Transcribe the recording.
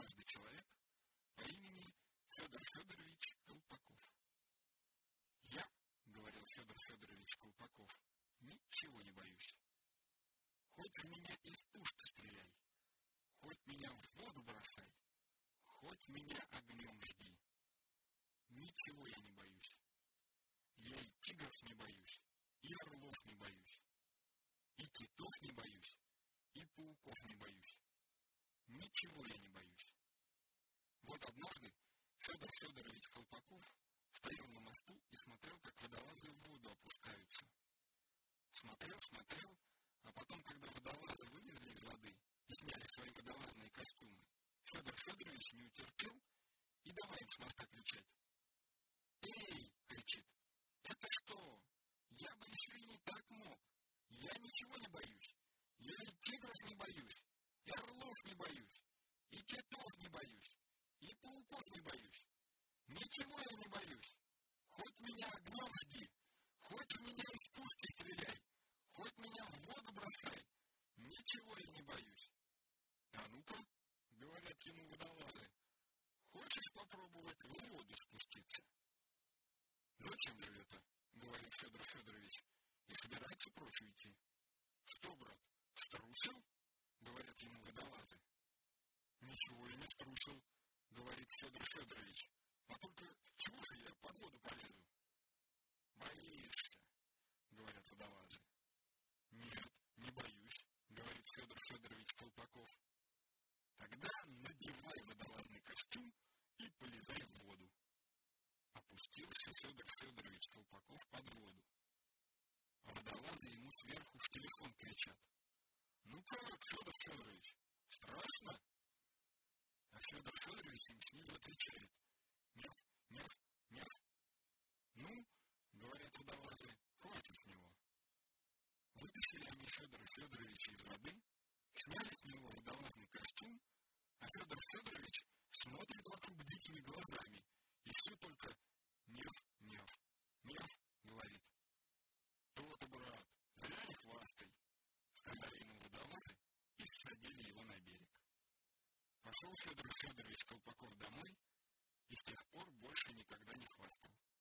однажды человек по имени Федор Федорович Колпаков. «Я, — говорил Федор Федорович Колпаков, — ничего не боюсь. Хоть в меня из пушки стреляй, хоть меня в воду бросай, хоть меня огнем жги. Ничего я не боюсь. Я и тигров не боюсь, и орлов не боюсь, и китов не боюсь, и пауков не боюсь. Ничего я не боюсь». Вот однажды Федор Федорович Колпаков стоял на мосту и смотрел, как водолазы в воду опускаются. Смотрел, а потом, когда водолазы вылезли из воды и сняли свои водолазные костюмы, Федор Федорович не утерпел и давай им с моста кричать. «Эй!» — кричит. «Это что? Я бы еще и не так мог. Я ничего не боюсь. Я и тигров не боюсь, и орлов не боюсь, и китов не боюсь, и пауков не боюсь. Ничего я не боюсь. Хоть меня огнем жги, хоть в меня из пушки стреляй, хоть меня в воду бросай. Ничего я не боюсь». «А ну-ка, — говорят ему водолазы, — хочешь попробовать в воду спуститься?» «Зачем же это? — говорит Федор Федорович, — и собирается прочь уйти». «Что, брат, струсил? — говорят ему водолазы». «Ничего я не струсил, — говорит Федор Федорович, — а только чего же я под воду полезу?» «Боишься, — говорят водолазы». «Нет, не боюсь, — говорит Федор Федорович Колпаков». «Тогда надевай водолазный костюм и полезай в воду». Опустился Федор Федорович Колпаков под воду. А водолазы ему сверху в телефон кричат. «Ну как, Федор Федорович, страшно?» А Федор Федорович им снизу отвечает. «Нет, нет, нет». «Ну, — говорят водолазы, — хватит с него». Вытащили они Федора Федоровича из воды, сняли с него водолазный костюм, а Федор Федорович смотрит вокруг дикими глазами и все только «нев, нев, нев», говорит. «То-то, брат, зря не хвастай», — сказали ему водолазы и всадили его на берег. Пошел Федор Федорович Колпаков домой и с тех пор больше никогда не хвастал.